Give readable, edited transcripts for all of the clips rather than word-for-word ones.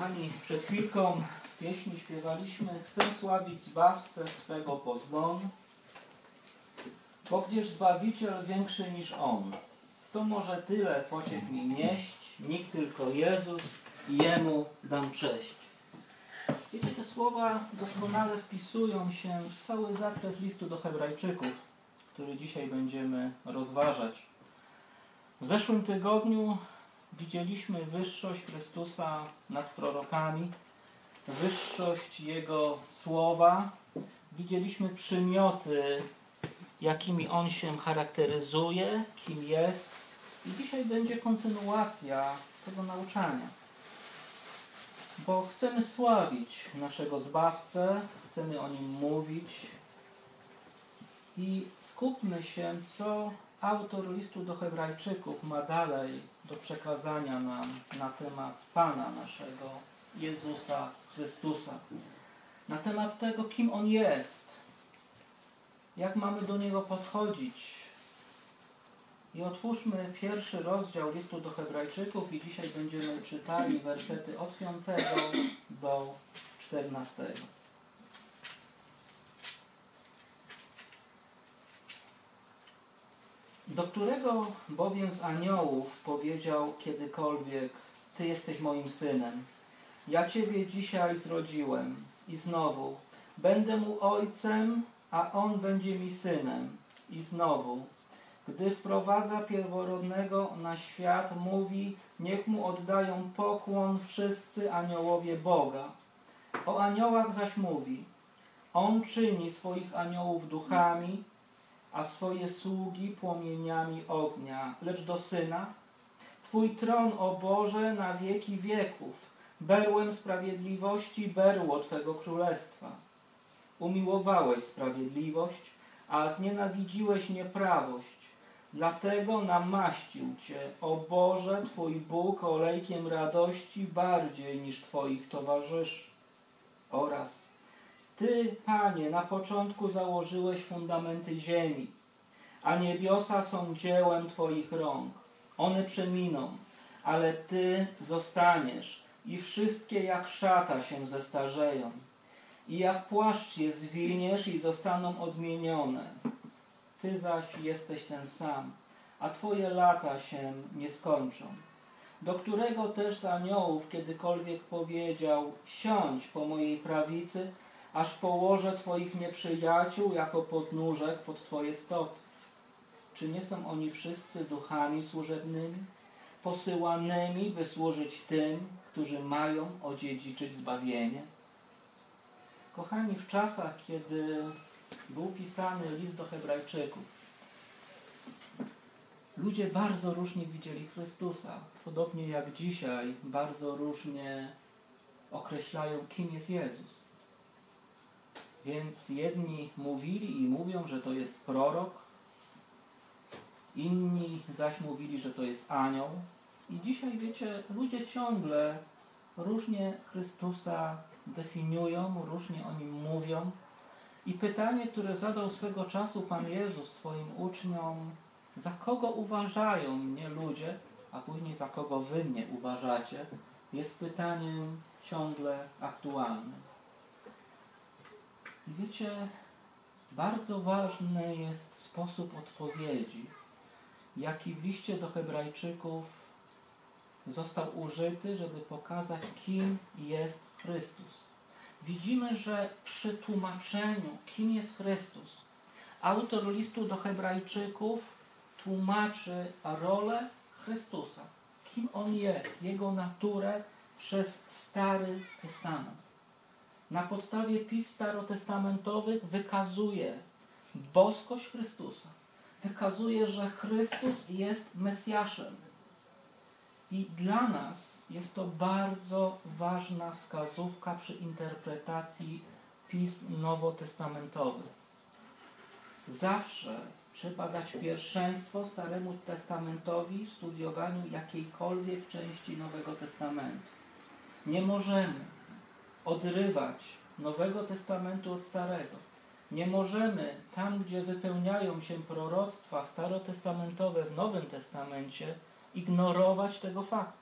Kochani, przed chwilką w pieśni śpiewaliśmy: chcę sławić Zbawcę swego pozbon, bo gdzież Zbawiciel większy niż On. To może tyle pociech mi nieść, nikt tylko Jezus i Jemu dam cześć. Wiecie, te słowa doskonale wpisują się w cały zakres listu do Hebrajczyków, który dzisiaj będziemy rozważać. W zeszłym tygodniu widzieliśmy wyższość Chrystusa nad prorokami, wyższość Jego słowa. Widzieliśmy przymioty, jakimi On się charakteryzuje, kim jest. I dzisiaj będzie kontynuacja tego nauczania. Bo chcemy sławić naszego Zbawcę, chcemy o Nim mówić. I skupmy się, co autor listu do Hebrajczyków ma dalej do przekazania nam na temat Pana naszego, Jezusa Chrystusa. Na temat tego, kim On jest, jak mamy do Niego podchodzić. I otwórzmy pierwszy rozdział listu do Hebrajczyków i dzisiaj będziemy czytali wersety od 5 do 14. Do którego bowiem z aniołów powiedział kiedykolwiek: Ty jesteś moim synem, ja Ciebie dzisiaj zrodziłem i znowu będę mu ojcem, a on będzie mi synem. I znowu, gdy wprowadza pierworodnego na świat, mówi: niech mu oddają pokłon wszyscy aniołowie Boga. O aniołach zaś mówi: on czyni swoich aniołów duchami, a swoje sługi płomieniami ognia. Lecz do Syna: Twój tron, o Boże, na wieki wieków, berłem sprawiedliwości berło Twego królestwa. Umiłowałeś sprawiedliwość, a znienawidziłeś nieprawość. Dlatego namaścił Cię, o Boże, Twój Bóg, olejkiem radości bardziej niż Twoich towarzyszy. Oraz: Ty, Panie, na początku założyłeś fundamenty ziemi, a niebiosa są dziełem Twoich rąk. One przeminą, ale Ty zostaniesz i wszystkie jak szata się zestarzeją. I jak płaszcz je zwiniesz i zostaną odmienione. Ty zaś jesteś ten sam, a Twoje lata się nie skończą. Do którego też z aniołów kiedykolwiek powiedział: siądź po mojej prawicy, aż położę Twoich nieprzyjaciół jako podnóżek pod Twoje stopy. Czy nie są oni wszyscy duchami służebnymi, posyłanymi, by służyć tym, którzy mają odziedziczyć zbawienie? Kochani, w czasach, kiedy był pisany list do Hebrajczyków, ludzie bardzo różnie widzieli Chrystusa. Podobnie jak dzisiaj bardzo różnie określają, kim jest Jezus. Więc jedni mówili i mówią, że to jest prorok, inni zaś mówili, że to jest anioł. I dzisiaj, wiecie, ludzie ciągle różnie Chrystusa definiują, różnie o Nim mówią. I pytanie, które zadał swego czasu Pan Jezus swoim uczniom: za kogo uważają mnie ludzie, a później za kogo wy mnie uważacie, jest pytaniem ciągle aktualnym. I wiecie, bardzo ważny jest sposób odpowiedzi, jaki w liście do Hebrajczyków został użyty, żeby pokazać, kim jest Chrystus. Widzimy, że przy tłumaczeniu, kim jest Chrystus, autor listu do Hebrajczyków tłumaczy rolę Chrystusa, kim On jest, Jego naturę przez Stary Testament. Na podstawie pism starotestamentowych wykazuje boskość Chrystusa. Wykazuje, że Chrystus jest Mesjaszem. I dla nas jest to bardzo ważna wskazówka przy interpretacji pism nowotestamentowych. Zawsze trzeba dać pierwszeństwo Staremu Testamentowi w studiowaniu jakiejkolwiek części Nowego Testamentu. Nie możemy odrywać Nowego Testamentu od Starego. Nie możemy tam, gdzie wypełniają się proroctwa starotestamentowe w Nowym Testamencie, ignorować tego faktu.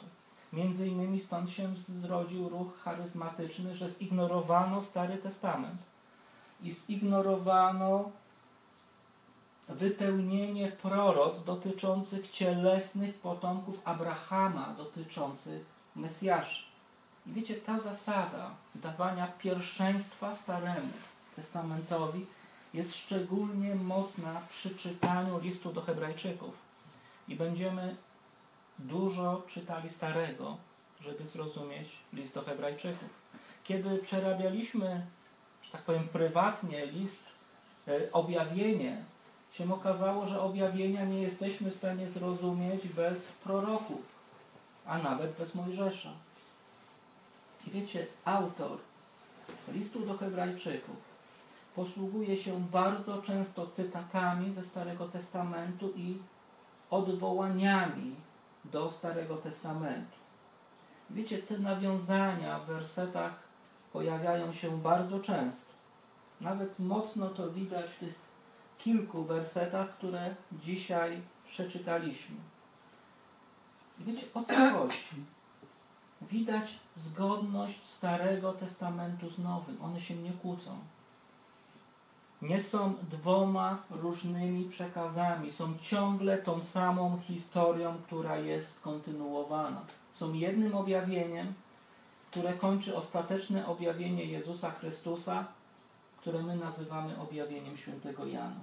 Między innymi stąd się zrodził ruch charyzmatyczny, że zignorowano Stary Testament i zignorowano wypełnienie proroc dotyczących cielesnych potomków Abrahama, dotyczących Mesjasza. I wiecie, ta zasada dawania pierwszeństwa Staremu Testamentowi jest szczególnie mocna przy czytaniu listu do Hebrajczyków. I będziemy dużo czytali Starego, żeby zrozumieć list do Hebrajczyków. Kiedy przerabialiśmy, że tak powiem, prywatnie list Objawienie, się okazało, że objawienia nie jesteśmy w stanie zrozumieć bez proroków, a nawet bez Mojżesza. I wiecie, autor listu do Hebrajczyków posługuje się bardzo często cytatami ze Starego Testamentu i odwołaniami do Starego Testamentu. Wiecie, te nawiązania w wersetach pojawiają się bardzo często. Nawet mocno to widać w tych kilku wersetach, które dzisiaj przeczytaliśmy. I wiecie, o co chodzi? Widać zgodność Starego Testamentu z Nowym. One się nie kłócą. Nie są dwoma różnymi przekazami. Są ciągle tą samą historią, która jest kontynuowana. Są jednym objawieniem, które kończy ostateczne objawienie Jezusa Chrystusa, które my nazywamy objawieniem świętego Jana.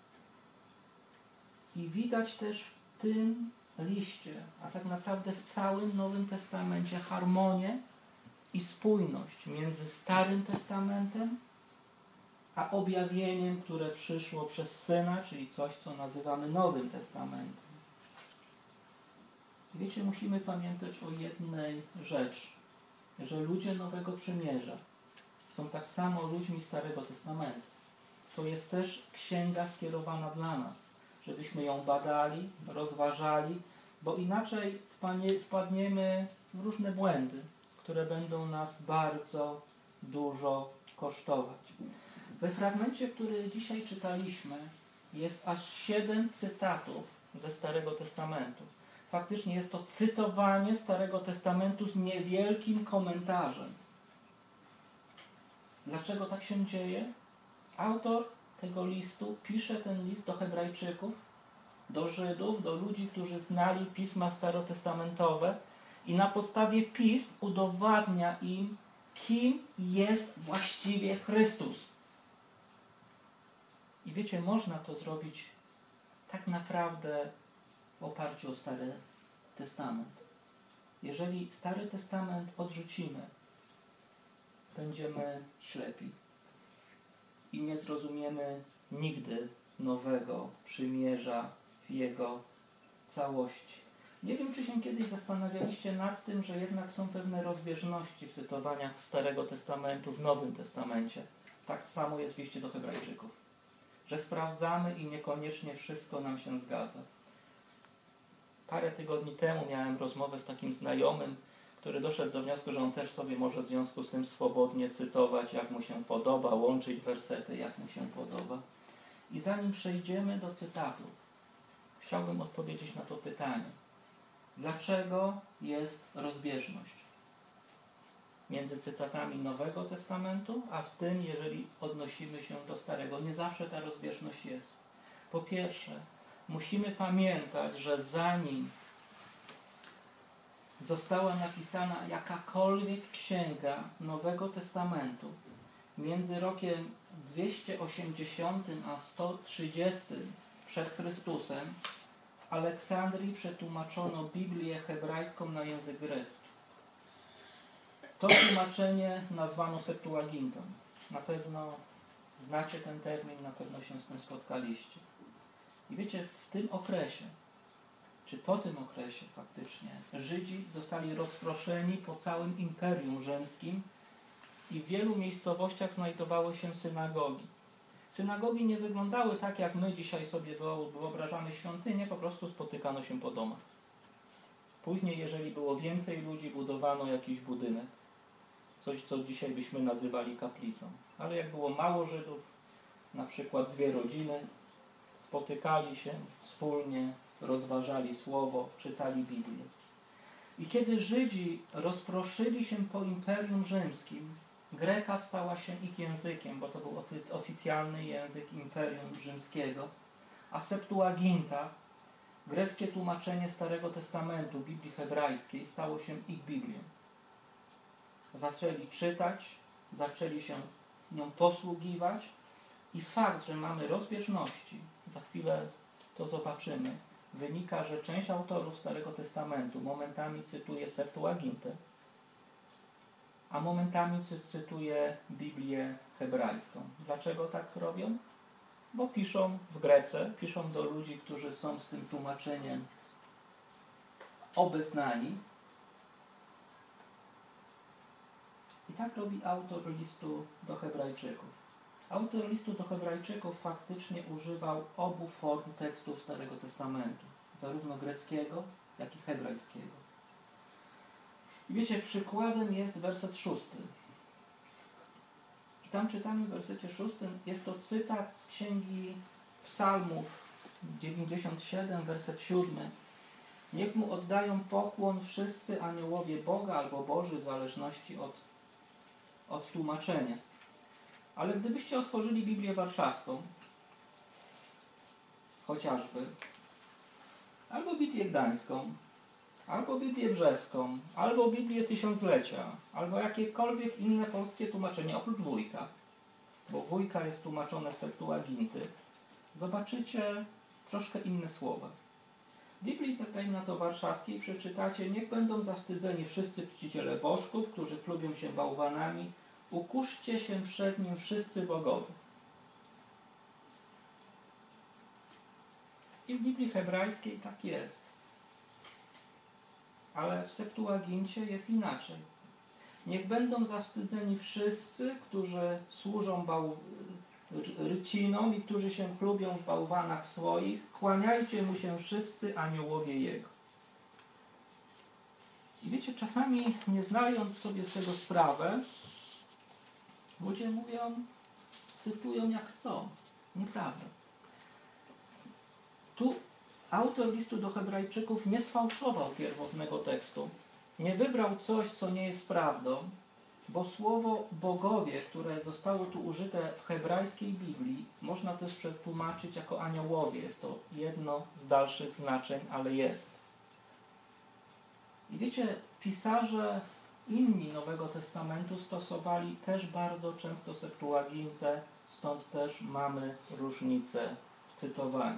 I widać też w tym liście, a tak naprawdę w całym Nowym Testamencie harmonię i spójność między Starym Testamentem a objawieniem, które przyszło przez Syna, czyli coś, co nazywamy Nowym Testamentem. I wiecie, musimy pamiętać o jednej rzeczy, że ludzie Nowego Przymierza są tak samo ludźmi Starego Testamentu. To jest też księga skierowana dla nas, żebyśmy ją badali, rozważali, bo inaczej wpadniemy w różne błędy, które będą nas bardzo dużo kosztować. We fragmencie, który dzisiaj czytaliśmy, jest aż 7 cytatów ze Starego Testamentu. Faktycznie jest to cytowanie Starego Testamentu z niewielkim komentarzem. Dlaczego tak się dzieje? Autor tego listu pisze ten list do Hebrajczyków, do Żydów, do ludzi, którzy znali pisma starotestamentowe i na podstawie pism udowadnia im, kim jest właściwie Chrystus. I wiecie, można to zrobić tak naprawdę w oparciu o Stary Testament. Jeżeli Stary Testament odrzucimy, będziemy ślepi i nie zrozumiemy nigdy Nowego Przymierza w jego całości. Nie wiem, czy się kiedyś zastanawialiście nad tym, że jednak są pewne rozbieżności w cytowaniach Starego Testamentu w Nowym Testamencie. Tak samo jest w liście do Hebrajczyków. Że sprawdzamy i niekoniecznie wszystko nam się zgadza. Parę tygodni temu miałem rozmowę z takim znajomym, który doszedł do wniosku, że on też sobie może w związku z tym swobodnie cytować, jak mu się podoba, łączyć wersety, jak mu się podoba. I zanim przejdziemy do cytatu, chciałbym odpowiedzieć na to pytanie. Dlaczego jest rozbieżność między cytatami Nowego Testamentu, a w tym, jeżeli odnosimy się do Starego? Nie zawsze ta rozbieżność jest. Po pierwsze, musimy pamiętać, że zanim została napisana jakakolwiek księga Nowego Testamentu, między rokiem 280 a 130 przed Chrystusem w Aleksandrii przetłumaczono Biblię hebrajską na język grecki. To tłumaczenie nazwano Septuagintą. Na pewno znacie ten termin, na pewno się z tym spotkaliście. I wiecie, w tym okresie, czy po tym okresie faktycznie, Żydzi zostali rozproszeni po całym Imperium Rzymskim i w wielu miejscowościach znajdowały się synagogi. Synagogi nie wyglądały tak, jak my dzisiaj sobie wyobrażamy świątynię, po prostu spotykano się po domach. Później, jeżeli było więcej ludzi, budowano jakiś budynek. Coś, co dzisiaj byśmy nazywali kaplicą. Ale jak było mało Żydów, na przykład 2 rodziny, spotykali się wspólnie, rozważali Słowo, czytali Biblię. I kiedy Żydzi rozproszyli się po Imperium Rzymskim, greka stała się ich językiem, bo to był oficjalny język Imperium Rzymskiego, a Septuaginta, greckie tłumaczenie Starego Testamentu, Biblii hebrajskiej, stało się ich Biblią. Zaczęli czytać, zaczęli się nią posługiwać i fakt, że mamy rozbieżności, za chwilę to zobaczymy, wynika, że część autorów Starego Testamentu momentami cytuje Septuagintę, a momentami cytuje Biblię hebrajską. Dlaczego tak robią? Bo piszą w Grece, piszą do ludzi, którzy są z tym tłumaczeniem obeznani. I tak robi autor listu do Hebrajczyków. Autor listu do Hebrajczyków faktycznie używał obu form tekstów Starego Testamentu, zarówno greckiego, jak i hebrajskiego. I wiecie, przykładem jest werset 6. I tam czytamy w wersecie 6, jest to cytat z Księgi Psalmów 97, werset 7. Niech mu oddają pokłon wszyscy aniołowie Boga albo Boży, w zależności od tłumaczenia. Ale gdybyście otworzyli Biblię Warszawską, chociażby, albo Biblię Gdańską, albo Biblię Brzeską, albo Biblię Tysiąclecia, albo jakiekolwiek inne polskie tłumaczenie, oprócz Wójka, bo Wójka jest tłumaczone z Septuaginty, zobaczycie troszkę inne słowa. W Biblii Warszawskiej przeczytacie: niech będą zawstydzeni wszyscy czciciele bożków, którzy chlubią się bałwanami, ukuszcie się przed nim wszyscy bogowie. I w Biblii hebrajskiej tak jest. Ale w Septuagincie jest inaczej. Niech będą zawstydzeni wszyscy, którzy służą rycinom i którzy się chlubią w bałwanach swoich. Kłaniajcie mu się wszyscy aniołowie jego. I wiecie, czasami nie znając sobie z tego sprawę, ludzie mówią, cytują jak chcą. Nieprawda. Tu autor listu do Hebrajczyków nie sfałszował pierwotnego tekstu. Nie wybrał coś, co nie jest prawdą, bo słowo bogowie, które zostało tu użyte w hebrajskiej Biblii, można też przetłumaczyć jako aniołowie. Jest to jedno z dalszych znaczeń, ale jest. I wiecie, pisarze inni Nowego Testamentu stosowali też bardzo często Septuagintę, stąd też mamy różnicę w cytowaniu.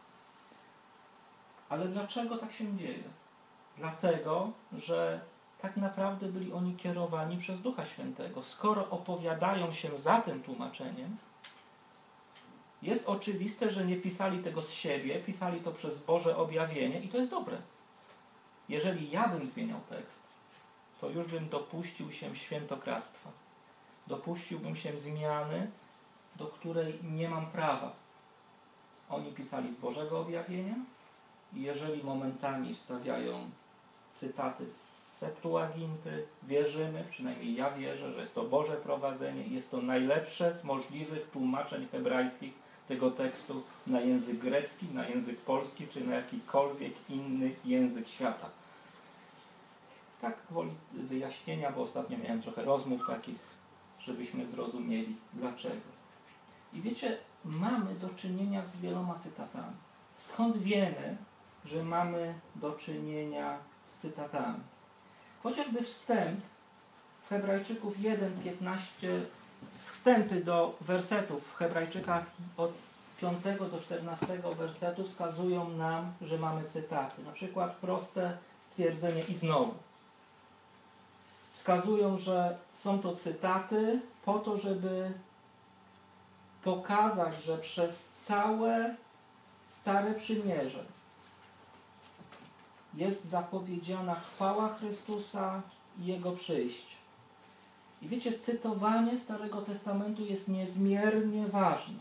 Ale dlaczego tak się dzieje? Dlatego, że tak naprawdę byli oni kierowani przez Ducha Świętego. Skoro opowiadają się za tym tłumaczeniem, jest oczywiste, że nie pisali tego z siebie, pisali to przez Boże objawienie i to jest dobre. Jeżeli ja bym zmieniał tekst, to już bym dopuścił się świętokradztwa. Dopuściłbym się zmiany, do której nie mam prawa. Oni pisali z Bożego objawienia i jeżeli momentami wstawiają cytaty z Septuaginty, wierzymy, przynajmniej ja wierzę, że jest to Boże prowadzenie i jest to najlepsze z możliwych tłumaczeń hebrajskich tego tekstu na język grecki, na język polski, czy na jakikolwiek inny język świata. Tak woli wyjaśnienia, bo ostatnio miałem trochę rozmów takich, żebyśmy zrozumieli dlaczego. I wiecie, mamy do czynienia z wieloma cytatami. Skąd wiemy, że mamy do czynienia z cytatami? Chociażby wstęp w Hebrajczyków 1:15, wstępy do wersetów w Hebrajczykach od 5 do 14 wersetu wskazują nam, że mamy cytaty. Na przykład proste stwierdzenie i znowu. Wskazują, że są to cytaty po to, żeby pokazać, że przez całe Stare Przymierze jest zapowiedziana chwała Chrystusa i Jego przyjście. I wiecie, cytowanie Starego Testamentu jest niezmiernie ważne,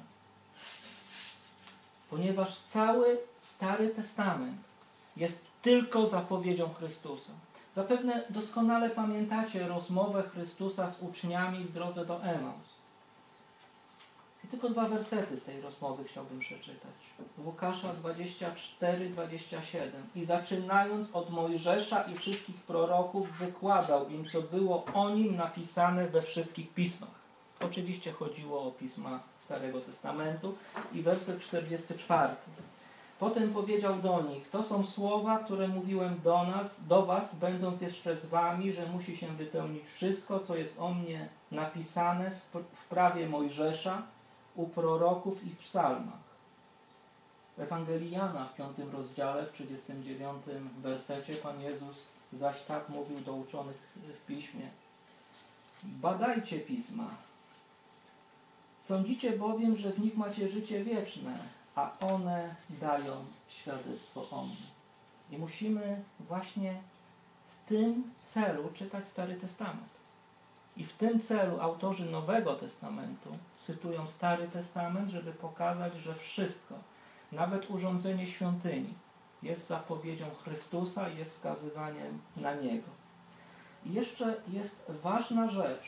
ponieważ cały Stary Testament jest tylko zapowiedzią Chrystusa. Zapewne doskonale pamiętacie rozmowę Chrystusa z uczniami w drodze do Emaus. I tylko 2 wersety z tej rozmowy chciałbym przeczytać. Łukasza 24-27. I zaczynając od Mojżesza i wszystkich proroków wykładał im, co było o nim napisane we wszystkich pismach. Oczywiście chodziło o pisma Starego Testamentu. I werset 44. Potem powiedział do nich, to są słowa, które mówiłem do was, będąc jeszcze z wami, że musi się wypełnić wszystko, co jest o mnie napisane w prawie Mojżesza, u proroków i w psalmach. W Ewangelii Jana w 5 rozdziale, w 39 wersecie Pan Jezus zaś tak mówił do uczonych w Piśmie. Badajcie Pisma. Sądzicie bowiem, że w nich macie życie wieczne, a one dają świadectwo o mnie. I musimy właśnie w tym celu czytać Stary Testament. I w tym celu autorzy Nowego Testamentu cytują Stary Testament, żeby pokazać, że wszystko, nawet urządzenie świątyni, jest zapowiedzią Chrystusa i jest wskazywaniem na Niego. I jeszcze jest ważna rzecz,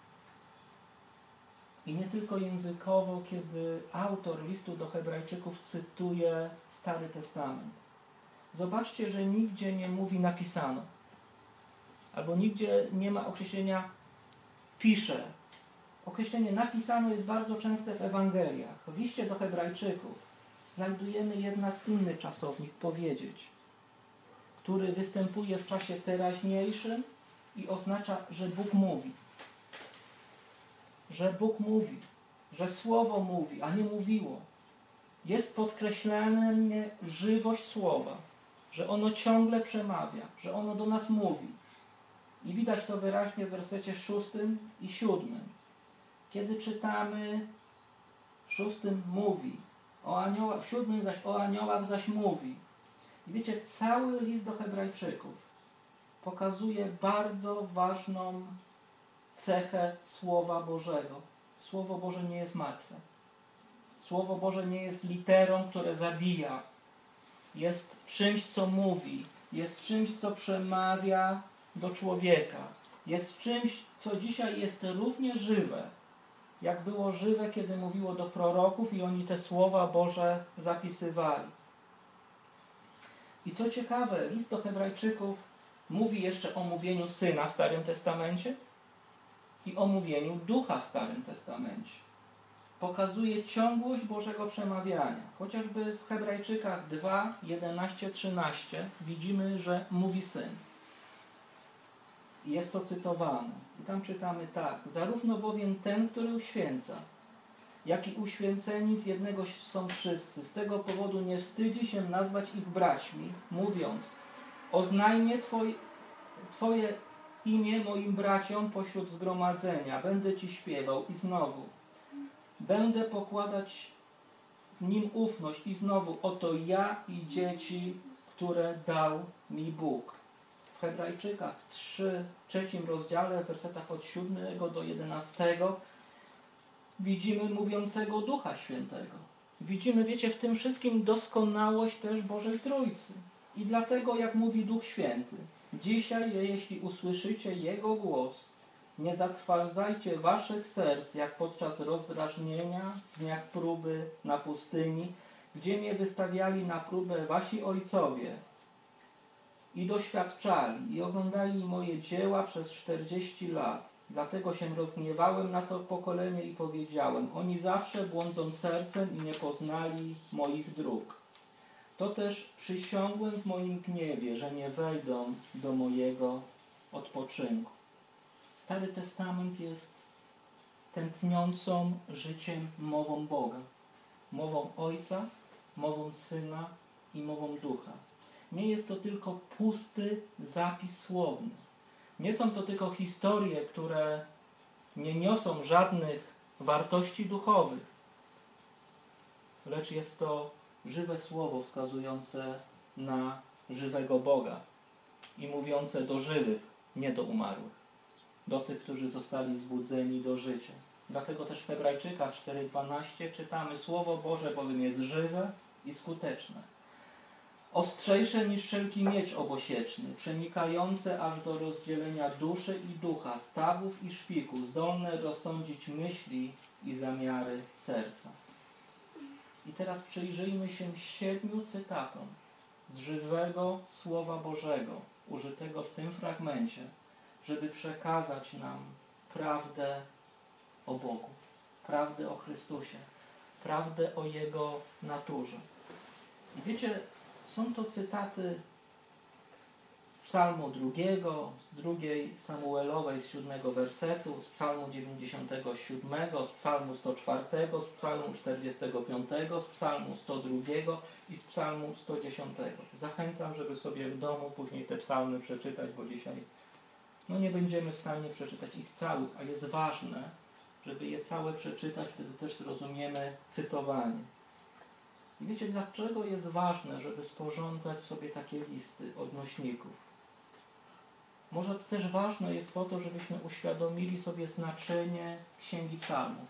i nie tylko językowo, kiedy autor listu do Hebrajczyków cytuje Stary Testament. Zobaczcie, że nigdzie nie mówi napisano, albo nigdzie nie ma określenia pisze. Określenie napisano jest bardzo częste w Ewangeliach. W liście do Hebrajczyków znajdujemy jednak inny czasownik powiedzieć, który występuje w czasie teraźniejszym i oznacza, że Bóg mówi. Że Bóg mówi, że Słowo mówi, a nie mówiło. Jest podkreślana żywość Słowa, że ono ciągle przemawia, że ono do nas mówi. I widać to wyraźnie w wersecie 6 i 7. Kiedy czytamy w 6 mówi, o aniołach, w 7 zaś o aniołach zaś mówi. I wiecie, cały list do Hebrajczyków pokazuje bardzo ważną cechę Słowa Bożego. Słowo Boże nie jest martwe. Słowo Boże nie jest literą, które zabija. Jest czymś, co mówi. Jest czymś, co przemawia do człowieka. Jest czymś, co dzisiaj jest równie żywe, jak było żywe, kiedy mówiło do proroków i oni te Słowa Boże zapisywali. I co ciekawe, list do Hebrajczyków mówi jeszcze o mówieniu Syna w Starym Testamencie i o mówieniu Ducha w Starym Testamencie. Pokazuje ciągłość Bożego przemawiania. Chociażby w Hebrajczykach 2, 11, 13 widzimy, że mówi Syn. Jest to cytowane. I tam czytamy tak. Zarówno bowiem ten, który uświęca, jak i uświęceni z jednego są wszyscy. Z tego powodu nie wstydzi się nazwać ich braćmi, mówiąc, oznajmię Twoje imię moim braciom pośród zgromadzenia. Będę Ci śpiewał i znowu. Będę pokładać w nim ufność i znowu oto ja i dzieci, które dał mi Bóg. W Hebrajczykach w 3 rozdziale, w wersetach od 7 do 11 widzimy mówiącego Ducha Świętego. Widzimy, wiecie, w tym wszystkim doskonałość też Bożej Trójcy. I dlatego, jak mówi Duch Święty, dzisiaj, jeśli usłyszycie Jego głos, nie zatrważajcie waszych serc, jak podczas rozdrażnienia w dniach próby na pustyni, gdzie mnie wystawiali na próbę wasi ojcowie i doświadczali i oglądali moje dzieła przez 40 lat. Dlatego się rozgniewałem na to pokolenie i powiedziałem, oni zawsze błądzą sercem i nie poznali moich dróg. To też przysiągłem w moim gniewie, że nie wejdą do mojego odpoczynku. Stary Testament jest tętniącą życiem mową Boga. Mową Ojca, mową Syna i mową Ducha. Nie jest to tylko pusty zapis słowny. Nie są to tylko historie, które nie niosą żadnych wartości duchowych, lecz jest to żywe słowo wskazujące na żywego Boga i mówiące do żywych, nie do umarłych. Do tych, którzy zostali zbudzeni do życia. Dlatego też w Hebrajczykach 4:12 czytamy Słowo Boże bowiem jest żywe i skuteczne. Ostrzejsze niż wszelki miecz obosieczny, przenikające aż do rozdzielenia duszy i ducha, stawów i szpiku, zdolne rozsądzić myśli i zamiary serca. I teraz przyjrzyjmy się 7 cytatom z żywego Słowa Bożego, użytego w tym fragmencie, żeby przekazać nam prawdę o Bogu, prawdę o Chrystusie, prawdę o Jego naturze. I wiecie, są to cytaty z Psalmu 2, z 2 Samuelowej, z 7 wersetu, z Psalmu 97, z Psalmu 104, z Psalmu 45, z Psalmu 102 i z Psalmu 110. Zachęcam, żeby sobie w domu później te psalmy przeczytać, bo dzisiaj nie będziemy w stanie przeczytać ich całych, a jest ważne, żeby je całe przeczytać, wtedy też zrozumiemy cytowanie. I wiecie, dlaczego jest ważne, żeby sporządzać sobie takie listy odnośników? Może to też ważne jest po to, żebyśmy uświadomili sobie znaczenie Księgi Psalmów.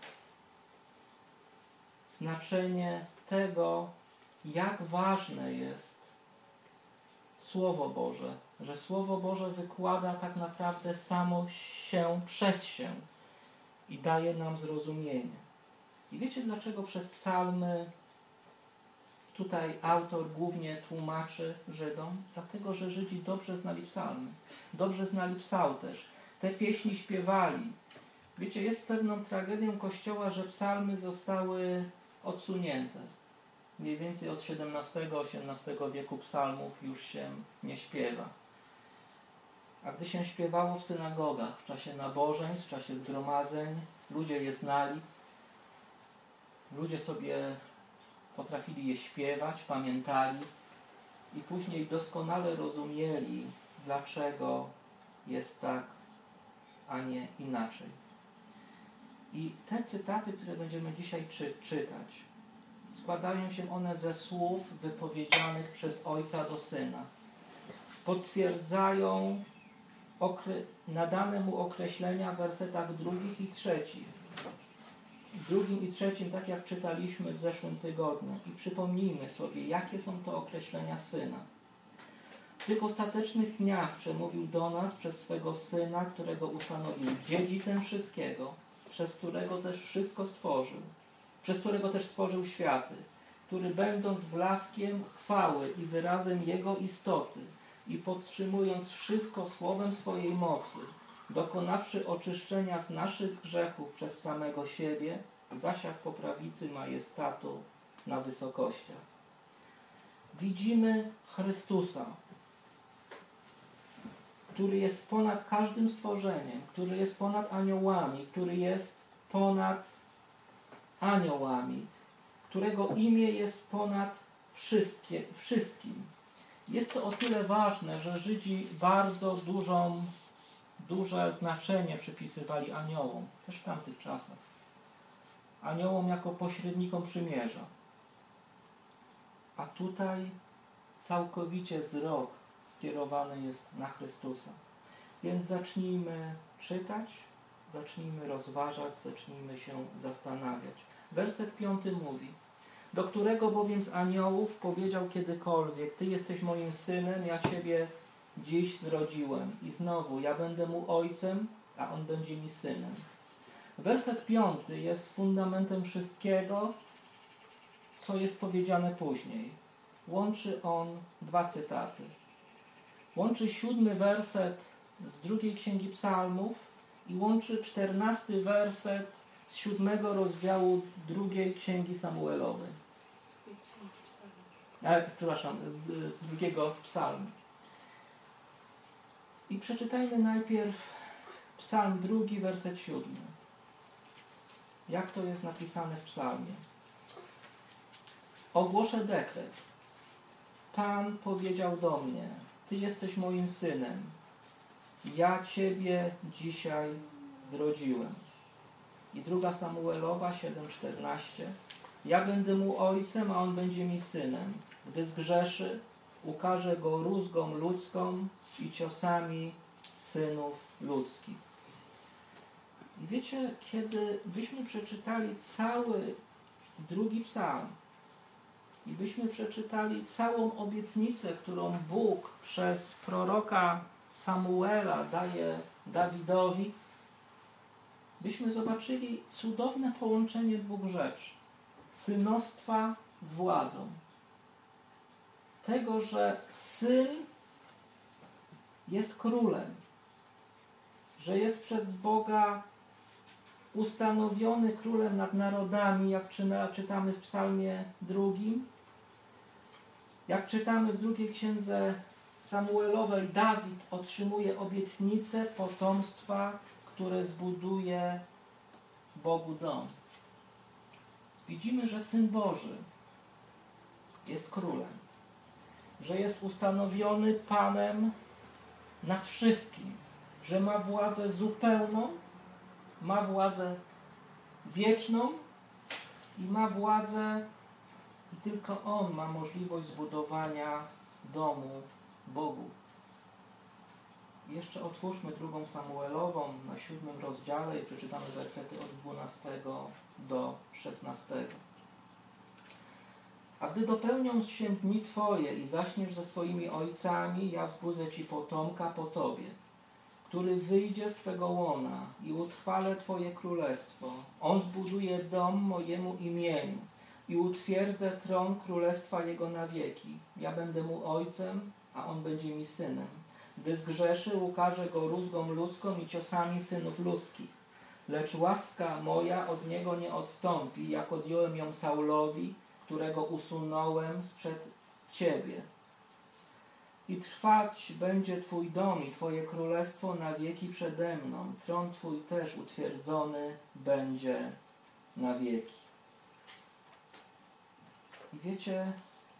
Znaczenie tego, jak ważne jest Słowo Boże, że Słowo Boże wykłada tak naprawdę samo się przez się i daje nam zrozumienie. I wiecie, dlaczego przez psalmy tutaj autor głównie tłumaczy Żydom? Dlatego, że Żydzi dobrze znali psalmy. Dobrze znali psalterz. Te pieśni śpiewali. Wiecie, jest pewną tragedią Kościoła, że psalmy zostały odsunięte. Mniej więcej od XVII-XVIII wieku psalmów już się nie śpiewa. A gdy się śpiewało w synagogach, w czasie nabożeństw, w czasie zgromadzeń, ludzie je znali. Ludzie sobie potrafili je śpiewać, pamiętali i później doskonale rozumieli, dlaczego jest tak, a nie inaczej. I te cytaty, które będziemy dzisiaj czytać, składają się one ze słów wypowiedzianych przez Ojca do Syna. Potwierdzają nadane mu określenia w wersetach 2 i 3. W 2 i 3, tak jak czytaliśmy w zeszłym tygodniu. I przypomnijmy sobie, jakie są to określenia Syna. W tych ostatecznych dniach przemówił do nas przez swego Syna, którego ustanowił dziedzicem wszystkiego, przez którego też wszystko stworzył, przez którego też stworzył światy, który będąc blaskiem chwały i wyrazem Jego istoty i podtrzymując wszystko słowem swojej mocy, dokonawszy oczyszczenia z naszych grzechów przez samego siebie, zasiadł po prawicy majestatu na wysokościach. Widzimy Chrystusa, który jest ponad każdym stworzeniem, który jest ponad aniołami, który jest ponad aniołami, którego imię jest ponad wszystkim. Jest to o tyle ważne, że Żydzi bardzo duże znaczenie przypisywali aniołom, też w tamtych czasach. Aniołom jako pośrednikom przymierza. A tutaj całkowicie wzrok skierowany jest na Chrystusa. Więc zacznijmy czytać, zacznijmy rozważać, zacznijmy się zastanawiać. Werset 5 mówi: do którego bowiem z aniołów powiedział kiedykolwiek: Ty jesteś moim synem, ja Ciebie dziś zrodziłem. I znowu, ja będę mu ojcem, a on będzie mi synem. Werset 5 jest fundamentem wszystkiego, co jest powiedziane później. Łączy on 2 cytaty. Łączy 7 werset z 2 Księgi Psalmów i łączy 14 werset z 7 rozdziału 2 Księgi Samuelowej. Z 2 psalmu. I przeczytajmy najpierw psalm 2, werset 7. Jak to jest napisane w psalmie? Ogłoszę dekret. Pan powiedział do mnie: Ty jesteś moim synem. Ja Ciebie dzisiaj zrodziłem. I 2 Samuelowa 7:14. Ja będę mu ojcem, a on będzie mi synem. Gdy zgrzeszy, ukażę go rózgą ludzką i ciosami synów ludzkich. I wiecie, kiedy byśmy przeczytali cały 2 psalm i byśmy przeczytali całą obietnicę, którą Bóg przez proroka Samuela daje Dawidowi, byśmy zobaczyli cudowne połączenie dwóch rzeczy. Synostwa z władzą. Tego, że Syn jest królem, że jest przez Boga ustanowiony królem nad narodami, jak czytamy w Psalmie 2, jak czytamy w drugiej księdze Samuelowej, Dawid otrzymuje obietnicę potomstwa, które zbuduje Bogu dom. Widzimy, że Syn Boży jest królem, że jest ustanowiony Panem nad wszystkim, że ma władzę zupełną, ma władzę wieczną i ma władzę, i tylko On ma możliwość zbudowania domu Bogu. Jeszcze otwórzmy 2 Samuelową na 7 rozdziale i przeczytamy wersety od 12 do 16. A gdy dopełnią się dni Twoje i zaśniesz ze swoimi ojcami, ja wzbudzę Ci potomka po Tobie, który wyjdzie z Twego łona i utrwalę Twoje królestwo. On zbuduje dom mojemu imieniu i utwierdzę tron królestwa Jego na wieki. Ja będę mu ojcem, a on będzie mi synem. Gdy zgrzeszy, ukażę go rózgą ludzką i ciosami synów ludzkich. Lecz łaska moja od niego nie odstąpi, jak odjąłem ją Saulowi, którego usunąłem sprzed Ciebie. I trwać będzie Twój dom i Twoje królestwo na wieki przede mną. Tron Twój też utwierdzony będzie na wieki. I wiecie,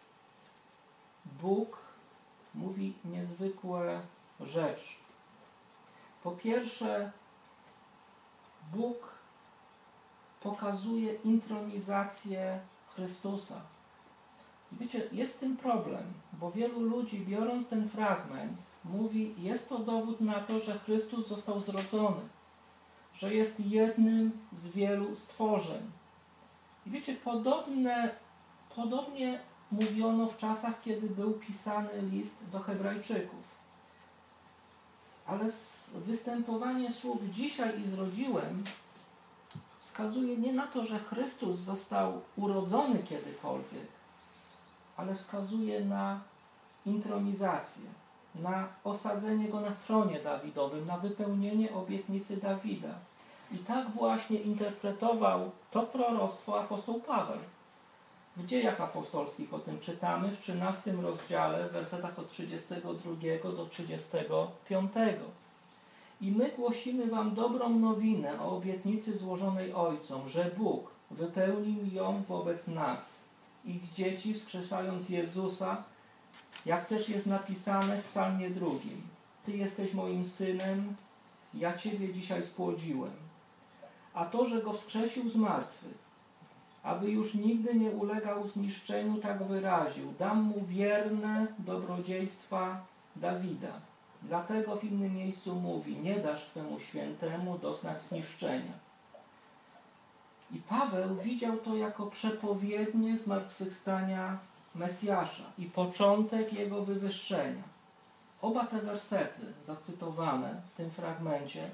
Bóg mówi niezwykłe rzeczy. Po pierwsze, Bóg pokazuje intronizację Chrystusa. Wiecie, jest z tym problem, bo wielu ludzi, biorąc ten fragment, mówi, jest to dowód na to, że Chrystus został zrodzony, że jest jednym z wielu stworzeń. I wiecie, podobnie mówiono w czasach, kiedy był pisany list do Hebrajczyków. Ale występowanie słów dzisiaj i zrodziłem wskazuje nie na to, że Chrystus został urodzony kiedykolwiek, ale wskazuje na intronizację, na osadzenie Go na tronie Dawidowym, na wypełnienie obietnicy Dawida. I tak właśnie interpretował to proroctwo apostoł Paweł. W Dziejach Apostolskich o tym czytamy w 13 rozdziale, w wersetach od 32 do 35. I my głosimy wam dobrą nowinę o obietnicy złożonej Ojcom, że Bóg wypełnił ją wobec nas, ich dzieci, wskrzeszając Jezusa, jak też jest napisane w Psalmie 2. Ty jesteś moim synem, ja Ciebie dzisiaj spłodziłem. A to, że Go wskrzesił z martwych, aby już nigdy nie ulegał zniszczeniu, tak wyraził. Dam mu wierne dobrodziejstwa Dawida. Dlatego w innym miejscu mówi, nie dasz Twemu świętemu doznać zniszczenia. I Paweł widział to jako przepowiednię zmartwychwstania Mesjasza i początek Jego wywyższenia. Oba te wersety zacytowane w tym fragmencie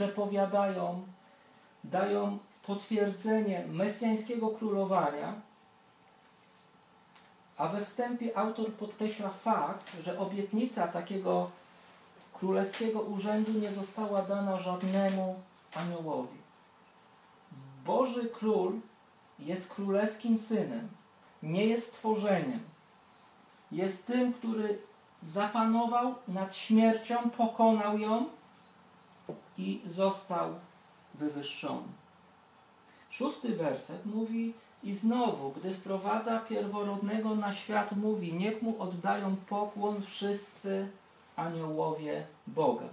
dają potwierdzenie mesjańskiego królowania, a we wstępie autor podkreśla fakt, że obietnica takiego królewskiego urzędu nie została dana żadnemu aniołowi. Boży Król jest królewskim synem, nie jest stworzeniem. Jest tym, który zapanował nad śmiercią, pokonał ją i został wywyższony. 6 werset mówi, i znowu, gdy wprowadza pierworodnego na świat, mówi, niech mu oddają pokłon wszyscy aniołowie Boga.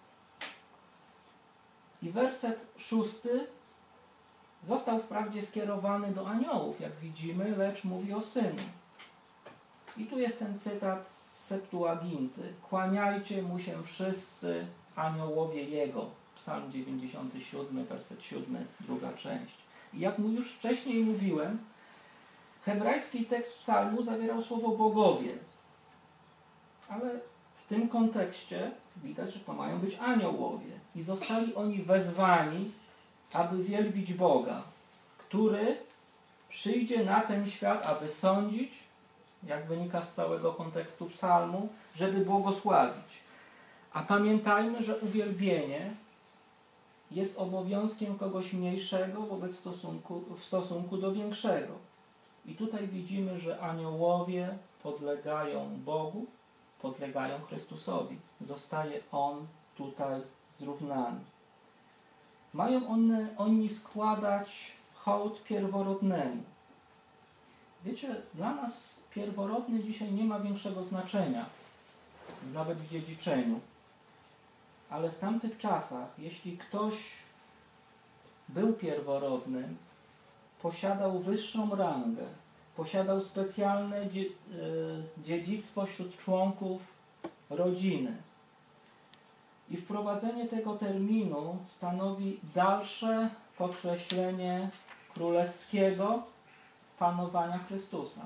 I werset 6 został wprawdzie skierowany do aniołów, jak widzimy, lecz mówi o Synu. I tu jest ten cytat z Septuaginty. Kłaniajcie mu się wszyscy aniołowie Jego. Psalm 97, werset 7, druga część. I jak mu już wcześniej mówiłem, hebrajski tekst psalmu zawierał słowo bogowie. Ale w tym kontekście widać, że to mają być aniołowie. I zostali oni wezwani aby wielbić Boga, który przyjdzie na ten świat, aby sądzić, jak wynika z całego kontekstu psalmu, żeby błogosławić. A pamiętajmy, że uwielbienie jest obowiązkiem kogoś mniejszego w stosunku do większego. I tutaj widzimy, że aniołowie podlegają Bogu, podlegają Chrystusowi. Zostaje On tutaj zrównany. Mają oni składać hołd pierworodnemu. Wiecie, dla nas pierworodny dzisiaj nie ma większego znaczenia, nawet w dziedziczeniu. Ale w tamtych czasach, jeśli ktoś był pierworodnym, posiadał wyższą rangę, posiadał specjalne dziedzictwo wśród członków rodziny. I wprowadzenie tego terminu stanowi dalsze podkreślenie królewskiego panowania Chrystusa.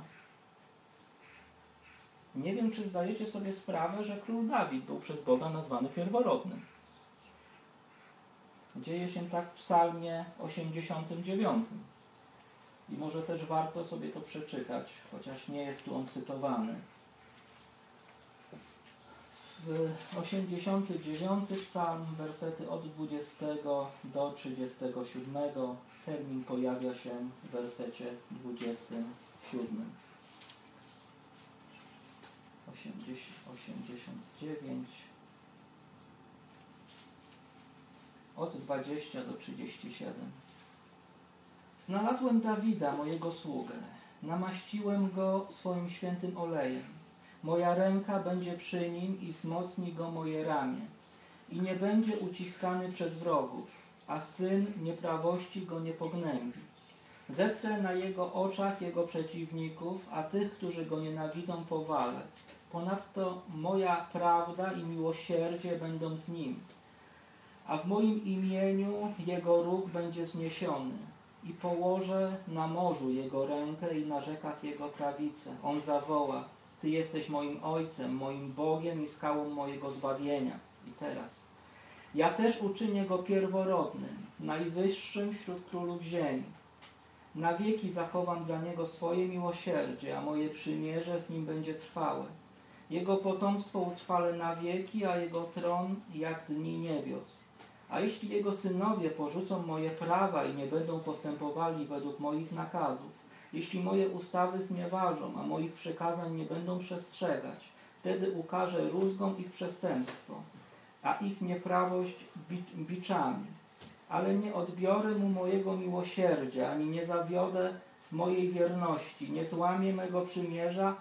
Nie wiem, czy zdajecie sobie sprawę, że król Dawid był przez Boga nazwany pierworodnym. Dzieje się tak w psalmie 89. I może też warto sobie to przeczytać, chociaż nie jest tu on cytowany. W 89 psalm, wersety od 20 do 37, termin pojawia się w wersecie 27. 89 od 20 do 37. Znalazłem Dawida, mojego sługę, namaściłem go swoim świętym olejem. Moja ręka będzie przy nim i wzmocni go moje ramię. I nie będzie uciskany przez wrogów, a syn nieprawości go nie pognębi. Zetrę na jego oczach jego przeciwników, a tych, którzy go nienawidzą, powalę. Ponadto moja prawda i miłosierdzie będą z nim, a w moim imieniu jego róg będzie wzniesiony. I położę na morzu jego rękę i na rzekach jego prawicę. On zawoła: Ty jesteś moim Ojcem, moim Bogiem i skałą mojego zbawienia. I teraz: ja też uczynię go pierworodnym, najwyższym wśród królów ziemi. Na wieki zachowam dla niego swoje miłosierdzie, a moje przymierze z nim będzie trwałe. Jego potomstwo utrwale na wieki, a jego tron jak dni niebios. A jeśli jego synowie porzucą moje prawa i nie będą postępowali według moich nakazów, jeśli moje ustawy znieważą, a moich przykazań nie będą przestrzegać, wtedy ukażę rózgą ich przestępstwo, a ich nieprawość biczami. Ale nie odbiorę mu mojego miłosierdzia, ani nie zawiodę w mojej wierności, nie złamię mego przymierza,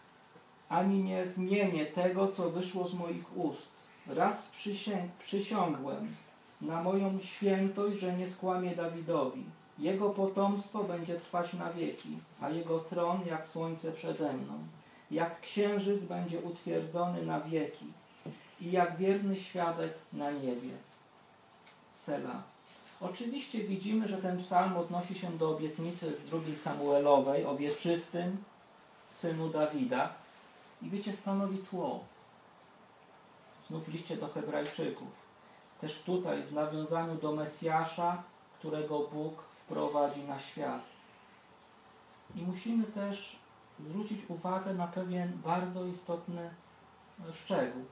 ani nie zmienię tego, co wyszło z moich ust. Raz przysiągłem na moją świętość, że nie skłamię Dawidowi. Jego potomstwo będzie trwać na wieki, a jego tron jak słońce przede mną. Jak księżyc będzie utwierdzony na wieki i jak wierny świadek na niebie. Sela. Oczywiście widzimy, że ten psalm odnosi się do obietnicy z 2 Samuelowej o wieczystym synu Dawida i wiecie, stanowi tło. Znów w liście do Hebrajczyków. Też tutaj w nawiązaniu do Mesjasza, którego Bóg wprowadzi na świat. I musimy też zwrócić uwagę na pewien bardzo istotny szczegół.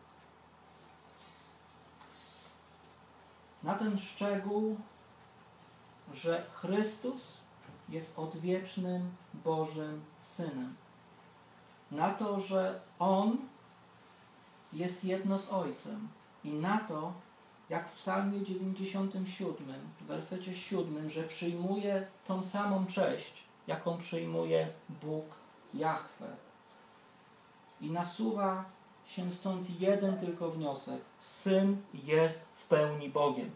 Na ten szczegół, że Chrystus jest odwiecznym Bożym Synem. Na to, że On jest jedno z Ojcem. I na to, jak w psalmie 97, w wersecie 7, że przyjmuje tą samą cześć, jaką przyjmuje Bóg Jahwe. I nasuwa się stąd jeden tylko wniosek. Syn jest w pełni Bogiem.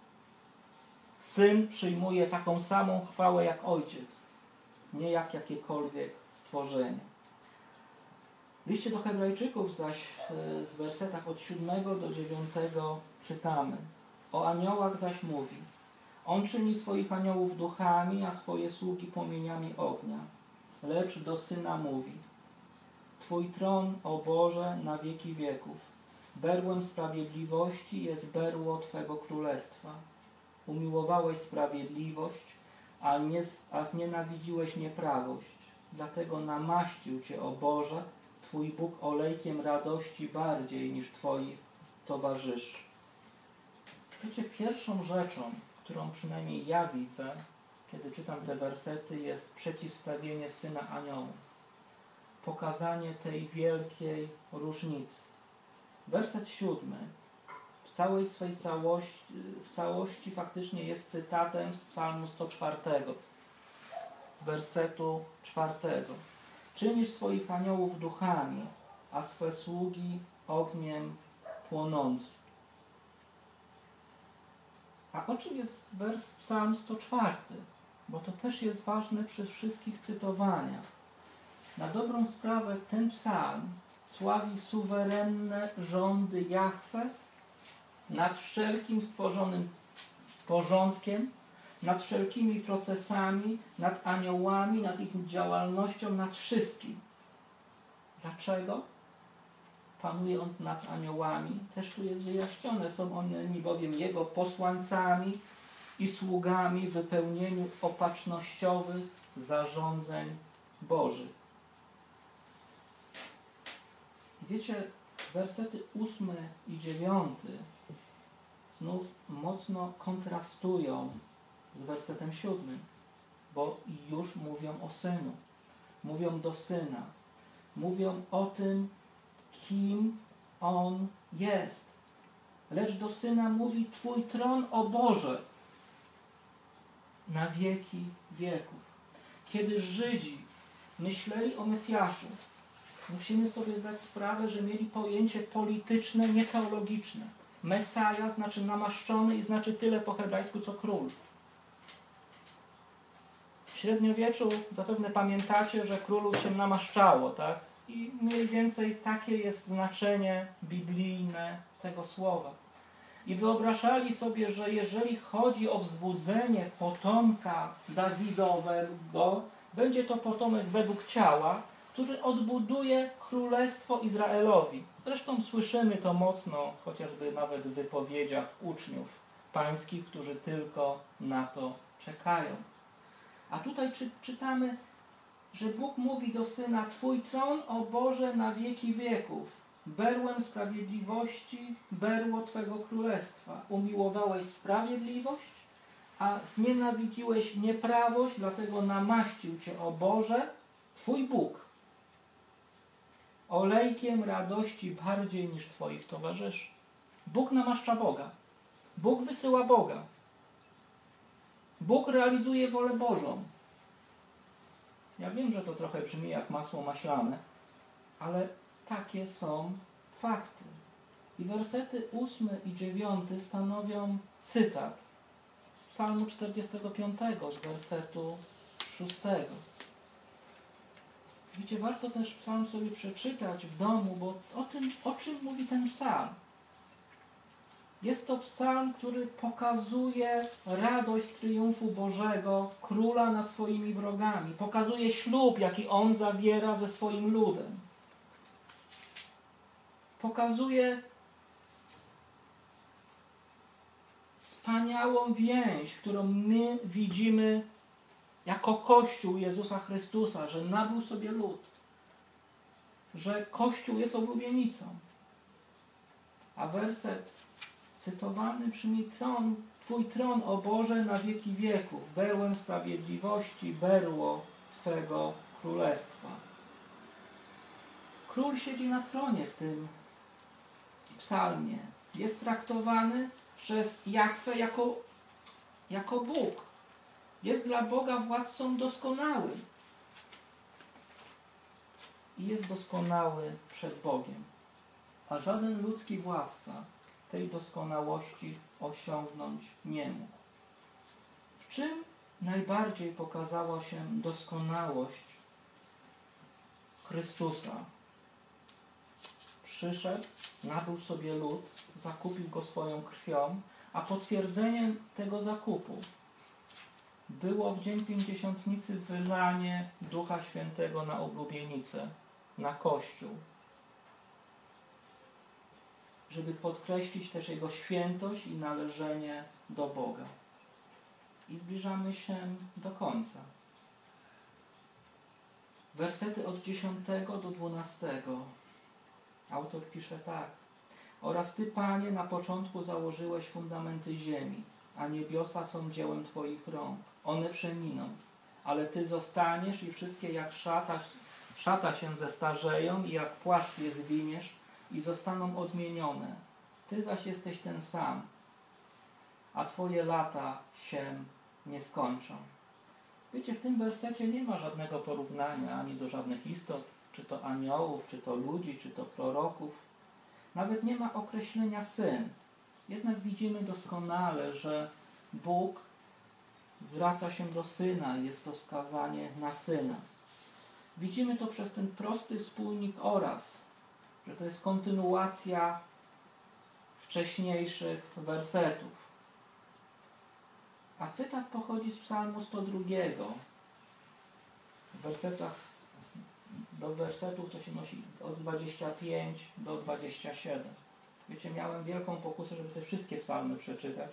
Syn przyjmuje taką samą chwałę jak Ojciec, nie jak jakiekolwiek stworzenie. W liście do Hebrajczyków zaś w wersetach od 7 do 9 czytamy: o aniołach zaś mówi: on czyni swoich aniołów duchami, a swoje sługi płomieniami ognia. Lecz do Syna mówi: Twój tron, o Boże, na wieki wieków. Berłem sprawiedliwości jest berło Twego królestwa. Umiłowałeś sprawiedliwość, a znienawidziłeś nieprawość. Dlatego namaścił Cię, o Boże, Twój Bóg olejkiem radości bardziej niż Twoich towarzyszy. Wiecie, pierwszą rzeczą, którą przynajmniej ja widzę, kiedy czytam te wersety, jest przeciwstawienie Syna Aniołów. Pokazanie tej wielkiej różnicy. Werset 7 w całej swej całości faktycznie jest cytatem z Psalmu 104, z wersetu 4. Czynisz swoich aniołów duchami, a swe sługi ogniem płonącym. A o czym jest Psalm 104? Bo to też jest ważne przy wszystkich cytowaniach. Na dobrą sprawę ten psalm sławi suwerenne rządy Jahwe nad wszelkim stworzonym porządkiem, nad wszelkimi procesami, nad aniołami, nad ich działalnością, nad wszystkim. Dlaczego panuje on nad aniołami? Też tu jest wyjaśnione. Są oni bowiem jego posłańcami i sługami w wypełnieniu opatrznościowych zarządzeń Bożych. Wiecie, wersety 8 i 9 znów mocno kontrastują z wersetem 7, bo już mówią o Synu, mówią do Syna, mówią o tym, kim On jest. Lecz do Syna mówi: Twój tron, o Boże, na wieki wieków. Kiedy Żydzi myśleli o Mesjaszu, musimy sobie zdać sprawę, że mieli pojęcie polityczne, nie teologiczne. Mesaja znaczy namaszczony i znaczy tyle po hebrajsku, co król. W średniowieczu zapewne pamiętacie, że królów się namaszczało, tak? I mniej więcej takie jest znaczenie biblijne tego słowa. I wyobrażali sobie, że jeżeli chodzi o wzbudzenie potomka Dawidowego, będzie to potomek według ciała, który odbuduje królestwo Izraelowi. Zresztą słyszymy to mocno, chociażby nawet w wypowiedziach uczniów pańskich, którzy tylko na to czekają. A tutaj czytamy, że Bóg mówi do Syna: Twój tron, o Boże, na wieki wieków. Berłem sprawiedliwości, berło Twego królestwa. Umiłowałeś sprawiedliwość, a znienawidziłeś nieprawość, dlatego namaścił Cię, o Boże, Twój Bóg olejkiem radości bardziej niż Twoich towarzyszy. Bóg namaszcza Boga. Bóg wysyła Boga. Bóg realizuje wolę Bożą. Ja wiem, że to trochę brzmi jak masło maślane, ale takie są fakty. I wersety 8 i 9 stanowią cytat z Psalmu 45, z wersetu 6. Widzicie, warto też psalm sobie przeczytać w domu, bo o czym mówi ten psalm? Jest to psalm, który pokazuje radość z triumfu Bożego, króla nad swoimi wrogami. Pokazuje ślub, jaki on zawiera ze swoim ludem. Pokazuje wspaniałą więź, którą my widzimy jako Kościół Jezusa Chrystusa, że nabył sobie lud, że Kościół jest oblubienicą. A werset cytowany brzmi: Twój tron, o Boże, na wieki wieków, berłem sprawiedliwości, berło Twego królestwa. Król siedzi na tronie w tym psalmie. Jest traktowany przez Jahwe jako Bóg. Jest dla Boga władcą doskonałym. I jest doskonały przed Bogiem. A żaden ludzki władca tej doskonałości osiągnąć nie mógł. W czym najbardziej pokazała się doskonałość Chrystusa? Przyszedł, nabył sobie lud, zakupił go swoją krwią, a potwierdzeniem tego zakupu było w dzień Pięćdziesiątnicy wylanie Ducha Świętego na oblubienicę, na Kościół. Żeby podkreślić też Jego świętość i należenie do Boga. i zbliżamy się do końca. Wersety od 10 do 12. Autor pisze tak. Oraz Ty, Panie, na początku założyłeś fundamenty ziemi, a niebiosa są dziełem Twoich rąk. One przeminą, ale Ty zostaniesz i wszystkie jak szata się zestarzeją i jak płaszcz je zwiniesz i zostaną odmienione. Ty zaś jesteś ten sam, a Twoje lata się nie skończą. Wiecie, w tym wersecie nie ma żadnego porównania ani do żadnych istot, czy to aniołów, czy to ludzi, czy to proroków. Nawet nie ma określenia syn. Jednak widzimy doskonale, że Bóg zwraca się do Syna. Jest to wskazanie na Syna. Widzimy to przez ten prosty spójnik oraz, że to jest kontynuacja wcześniejszych wersetów. A cytat pochodzi z Psalmu 102. Do wersetów to się nosi od 25 do 27. Wiecie, miałem wielką pokusę, żeby te wszystkie psalmy przeczytać.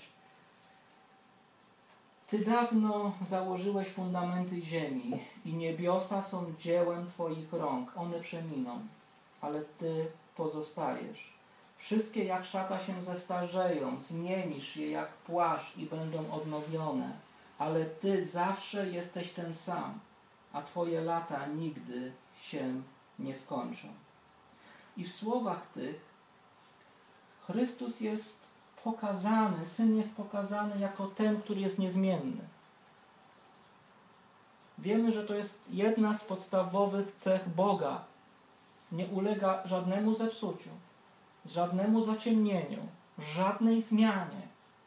Ty dawno założyłeś fundamenty ziemi i niebiosa są dziełem Twoich rąk. One przeminą, ale Ty pozostajesz. Wszystkie jak szata się zestarzeją, zmienisz je jak płaszcz i będą odnowione, ale Ty zawsze jesteś ten sam, a Twoje lata nigdy się nie skończą. I w słowach tych Chrystus jest pokazany, Syn jest pokazany jako ten, który jest niezmienny. Wiemy, że to jest jedna z podstawowych cech Boga. Nie ulega żadnemu zepsuciu, żadnemu zaciemnieniu, żadnej zmianie.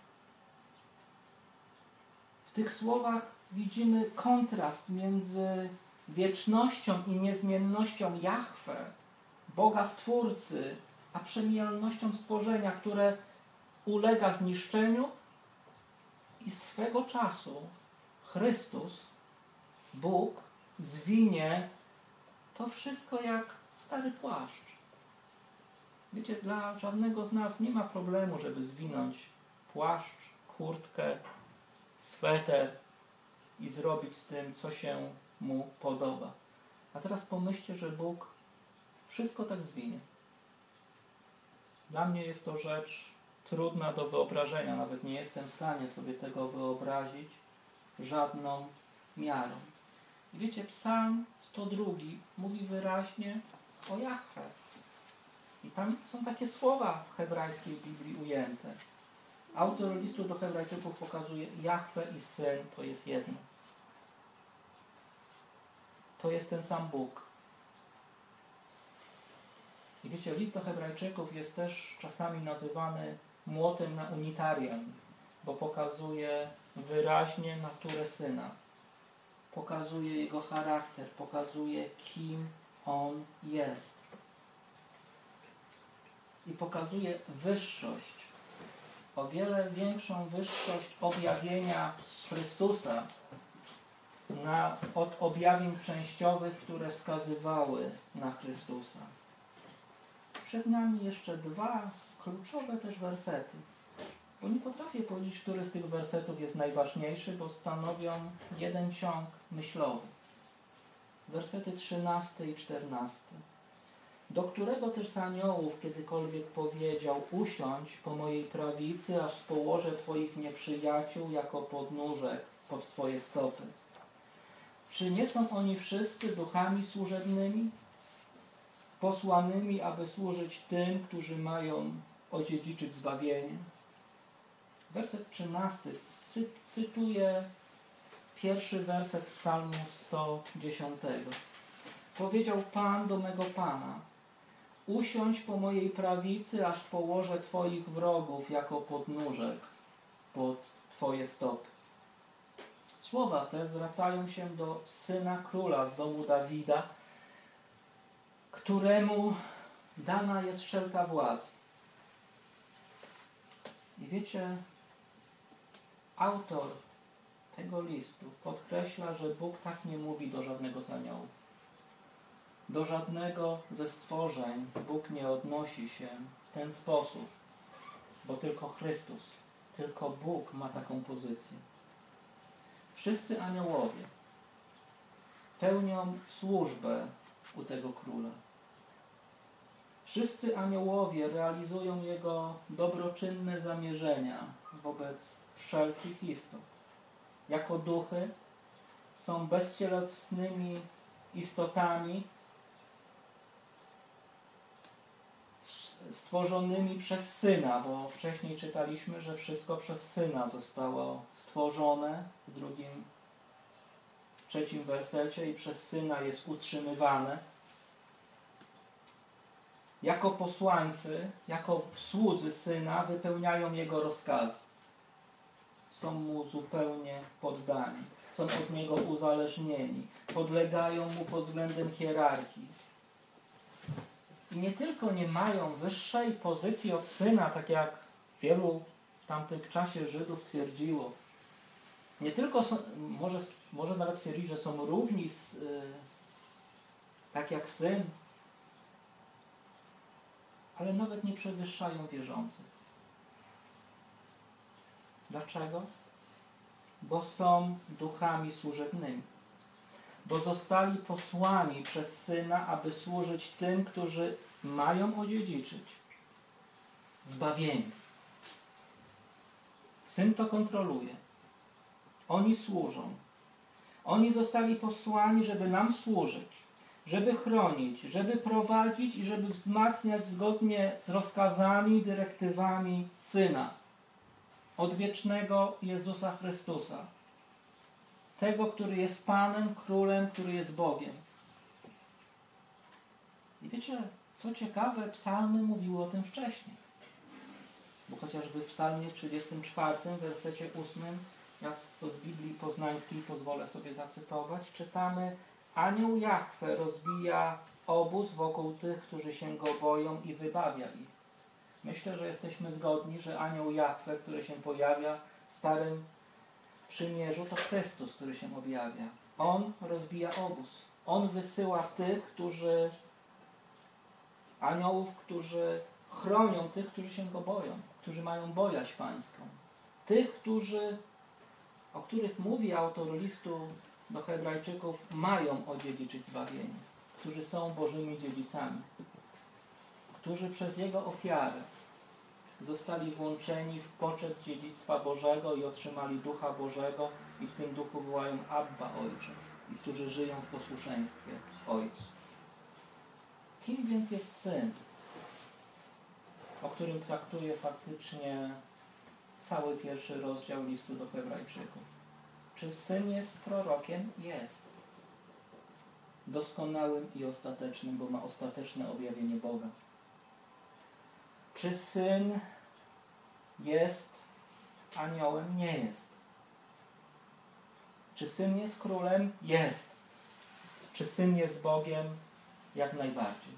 W tych słowach widzimy kontrast między wiecznością i niezmiennością Jahwe, Boga Stwórcy, a przemijalnością stworzenia, które ulega zniszczeniu i swego czasu Chrystus, Bóg, zwinie to wszystko jak stary płaszcz. Wiecie, dla żadnego z nas nie ma problemu, żeby zwinąć płaszcz, kurtkę, sweter i zrobić z tym, co się mu podoba. A teraz pomyślcie, że Bóg wszystko tak zwinie. Dla mnie jest to rzecz trudna do wyobrażenia. Nawet nie jestem w stanie sobie tego wyobrazić żadną miarą. I wiecie, Psalm 102 mówi wyraźnie o Jahwe. I tam są takie słowa w hebrajskiej Biblii ujęte. Autor listu do Hebrajczyków pokazuje, Jahwe i Syn to jest jedno. To jest ten sam Bóg. I wiecie, list do Hebrajczyków jest też czasami nazywany młotem na unitarian, bo pokazuje wyraźnie naturę Syna. Pokazuje Jego charakter, pokazuje, kim On jest. I pokazuje wyższość, o wiele większą wyższość objawienia Chrystusa od objawień częściowych, które wskazywały na Chrystusa. Przed nami jeszcze dwa kluczowe też wersety, bo nie potrafię powiedzieć, który z tych wersetów jest najważniejszy, bo stanowią jeden ciąg myślowy. Wersety 13 i 14. Do którego też z aniołów kiedykolwiek powiedział, usiądź po mojej prawicy, aż położę Twoich nieprzyjaciół jako podnóżek pod Twoje stopy. Czy nie są oni wszyscy duchami służebnymi, posłanymi, aby służyć tym, którzy mają odziedziczyć zbawienie? Werset 13 cytuje pierwszy werset Psalmu 110. Powiedział Pan do mego Pana, usiądź po mojej prawicy, aż położę Twoich wrogów jako podnóżek pod Twoje stopy. Słowa te zwracają się do Syna Króla z domu Dawida, któremu dana jest wszelka władza. I wiecie, autor tego listu podkreśla, że Bóg tak nie mówi do żadnego z aniołów. Do żadnego ze stworzeń Bóg nie odnosi się w ten sposób, bo tylko Chrystus, tylko Bóg ma taką pozycję. Wszyscy aniołowie pełnią służbę u tego króla. Wszyscy aniołowie realizują jego dobroczynne zamierzenia wobec wszelkich istot. Jako duchy są bezcielesnymi istotami stworzonymi przez Syna, bo wcześniej czytaliśmy, że wszystko przez Syna zostało stworzone w trzecim wersecie i przez Syna jest utrzymywane. Jako posłańcy, jako słudzy Syna wypełniają Jego rozkazy. Są Mu zupełnie poddani. Są od Niego uzależnieni. Podlegają Mu pod względem hierarchii. I nie tylko nie mają wyższej pozycji od Syna, tak jak wielu w tamtym czasie Żydów twierdziło. Nie tylko są, może nawet twierdzić, że są równi tak jak Syn, ale nawet nie przewyższają wierzących. Dlaczego? Bo są duchami służebnymi. Bo zostali posłani przez Syna, aby służyć tym, którzy mają odziedziczyć zbawienie. Syn to kontroluje. Oni służą. Oni zostali posłani, żeby nam służyć, żeby chronić, żeby prowadzić i żeby wzmacniać zgodnie z rozkazami, dyrektywami Syna, odwiecznego Jezusa Chrystusa. Tego, który jest Panem, Królem, który jest Bogiem. I wiecie, co ciekawe, psalmy mówiły o tym wcześniej. Bo chociażby w psalmie 34, wersecie 8, ja to z Biblii Poznańskiej pozwolę sobie zacytować, czytamy: Anioł Jahwe rozbija obóz wokół tych, którzy się Go boją i wybawia ich. Myślę, że jesteśmy zgodni, że anioł Jahwe, który się pojawia w Starym Przymierzu, to Chrystus, który się objawia. On rozbija obóz. On wysyła tych, aniołów, którzy chronią tych, którzy się Go boją, którzy mają bojaźń pańską. Tych, o których mówi autor listu do Hebrajczyków, mają odziedziczyć zbawienie, którzy są Bożymi dziedzicami, którzy przez Jego ofiarę zostali włączeni w poczet dziedzictwa Bożego i otrzymali Ducha Bożego i w tym Duchu wołają Abba, Ojcze, i którzy żyją w posłuszeństwie Ojcu. Kim więc jest Syn, o którym traktuje faktycznie cały pierwszy rozdział listu do Hebrajczyków? Czy Syn jest prorokiem? Jest. Doskonałym i ostatecznym, bo ma ostateczne objawienie Boga. Czy Syn jest aniołem? Nie jest. Czy Syn jest królem? Jest. Czy Syn jest Bogiem? Jak najbardziej.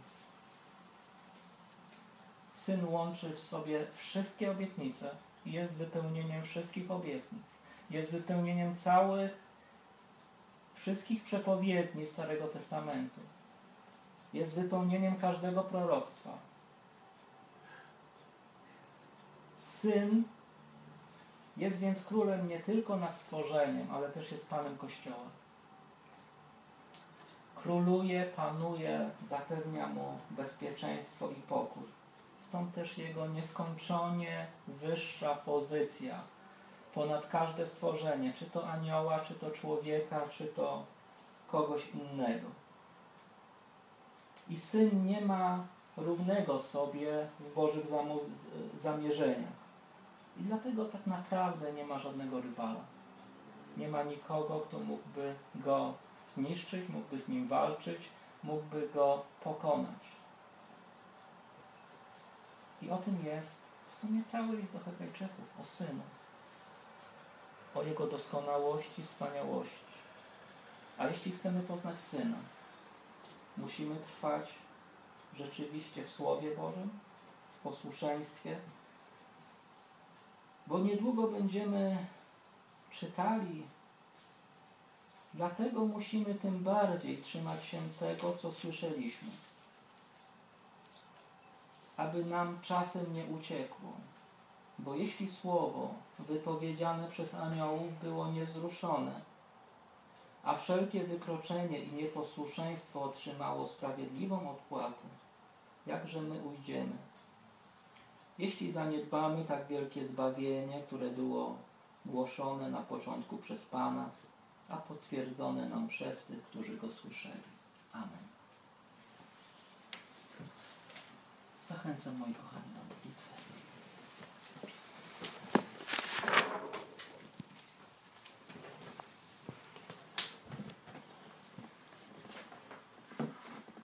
Syn łączy w sobie wszystkie obietnice i jest wypełnieniem wszystkich obietnic. Jest wypełnieniem wszystkich przepowiedni Starego Testamentu. Jest wypełnieniem każdego proroctwa. Syn jest więc królem nie tylko nad stworzeniem, ale też jest Panem Kościoła. Króluje, panuje, zapewnia mu bezpieczeństwo i pokój. Stąd też jego nieskończenie wyższa pozycja ponad każde stworzenie, czy to anioła, czy to człowieka, czy to kogoś innego. I Syn nie ma równego sobie w Bożych zamierzeniach. I dlatego tak naprawdę nie ma żadnego rywala. Nie ma nikogo, kto mógłby go zniszczyć, mógłby z nim walczyć, mógłby go pokonać. I o tym jest w sumie cały list do Hebrajczyków, o Synu. O Jego doskonałości, wspaniałości. A jeśli chcemy poznać Syna, musimy trwać rzeczywiście w Słowie Bożym, w posłuszeństwie, bo niedługo będziemy czytali. Dlatego musimy tym bardziej trzymać się tego, co słyszeliśmy, aby nam czasem nie uciekło. Bo jeśli słowo wypowiedziane przez aniołów było niewzruszone, a wszelkie wykroczenie i nieposłuszeństwo otrzymało sprawiedliwą odpłatę, jakże my ujdziemy? Jeśli zaniedbamy tak wielkie zbawienie, które było głoszone na początku przez Pana, a potwierdzone nam przez tych, którzy go słyszeli. Amen. Zachęcam, moi kochani, do modlitwy.